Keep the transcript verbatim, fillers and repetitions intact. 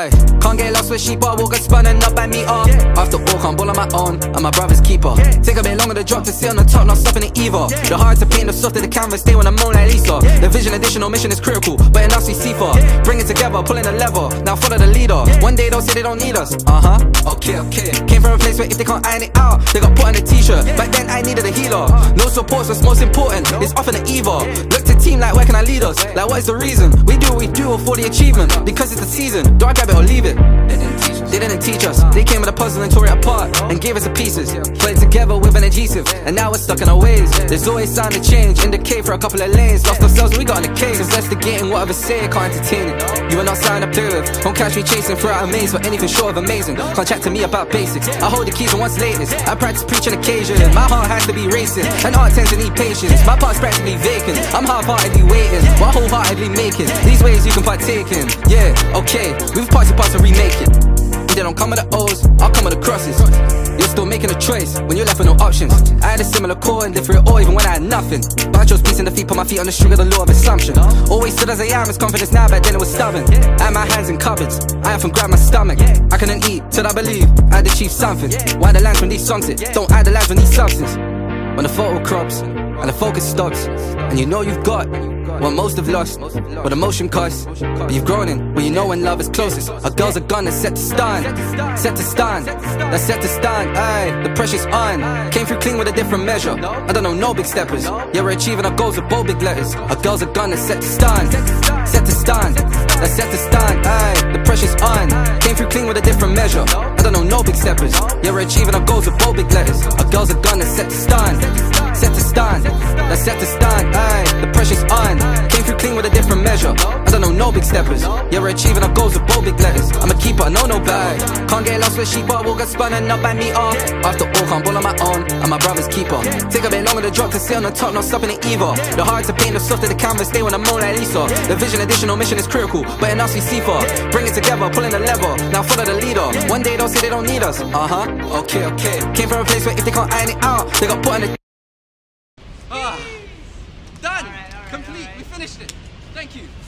Aye, can't get lost with sheep, but we'll get spun and up by me up. After all, can't ball on my own, I'm my brother's keeper. Take a bit longer to drop to sit on the top, not stopping it either. The hard to paint, the softer the canvas, stay when I'm Mona Lisa. The vision, additional mission is critical, but enough we see for. Bring it together, pulling the lever, now follow the leader. One day they'll say they don't need us, uh-huh, okay, okay. Came from a place where if they can't iron it out, they got put on a t-shirt. Back then I needed a healer. No support's what's most important, it's often the either. Look to team like where can I lead us? Like what is the reason? We do what we do for the achievement, because it's the season. Do I grab it or leave it? They didn't teach us, they came with a puzzle and tore it apart and gave us the pieces, put it together with an adhesive, and now we're stuck in our ways. There's always sign of change, indicate for a couple of lanes. Lost ourselves and we got in the cave, investigating whatever say, can't entertain it. You are not signed up to it, won't catch me chasing throughout a maze for anything short of amazing. Can't chat to me about basics, I hold the keys on what's latest. I practice preaching occasion, my heart has to be racing, and art tends to need patience. My part's practically vacant, I'm half-heartedly waiting while wholeheartedly making these ways you can partake in. Yeah, okay, we've party parts to remake it. They don't come with the O's, I'll come with the crosses. You're still making a choice when you're left with no options. I had a similar core and different or even when I had nothing. But I chose peace in defeat, put my feet on the street of the law of assumption. Always stood as I am, it's confidence now, back then it was stubborn. I had my hands in cupboards, I have from grab my stomach. I couldn't eat till I believe I'd achieve something. Why the lines when these songs hit, don't add the lines when these substance. When the photo crops and the focus stops, and you know you've got what most have lost, what emotion costs, but you've grown in where you know when love is closest. A girl's a gun that's set to stand, set to stand, that's set to stand. Aye, the pressure's on. Came through clean with a different measure. I don't know no big steppers. Yeah, we're achieving our goals with bold big letters. A girl's a gun that's set to stand, set to stand, that's set to stand. Aye, the pressure's on. Came through clean with a different measure. I don't know no big steppers. Yeah, we're achieving our goals with bold big letters. A girl's a gun that's set to stand, set to stand, that's set to stand. Aye, the pressure's on. Came through clean with a different measure. I don't know no big steppers. Yeah, we're achieving our goals with bold big letters. I'm a keeper, no no bag. Can't get lost with sheep, but we'll get spun and up by me up. After all, can't ball on my own, I'm my brother's keeper. Take a bit longer to drop to sit on the top, not stopping it either. The hard to paint, the softer the canvas, stay when I'm Mona Lisa. The vision, additional mission is critical, but enough we see for. Bring it together, pulling the lever, now follow the leader. One day they'll say they don't need us, uh-huh, okay, okay. Came from a place where if they can't iron it out, they got put on the Ah, done! Complete, we finished it. Thank you.